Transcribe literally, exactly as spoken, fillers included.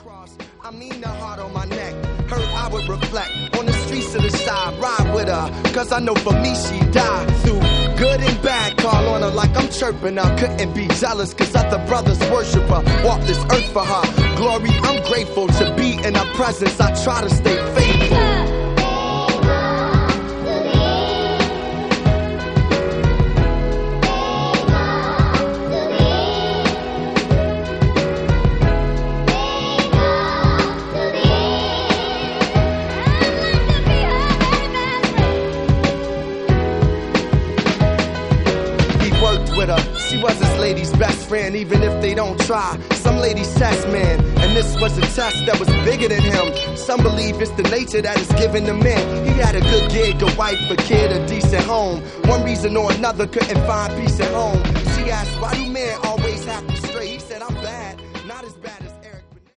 cross, I mean the heart on my neck. Her, I would reflect on the streets of the side, ride with her, cause I know for me she died. Through good and bad, call on her like I'm chirping her. Couldn't be jealous cause other brothers worship her. Walk this earth for her glory, I'm grateful to be in her presence. I try to stay faithful. She was his lady's best friend, even if they don't try. Some ladies test, man, and this was a test that was bigger than him. Some believe it's the nature that is given to men. He had a good gig, a wife, a kid, a decent home. One reason or another couldn't find peace at home. She asked, why do men always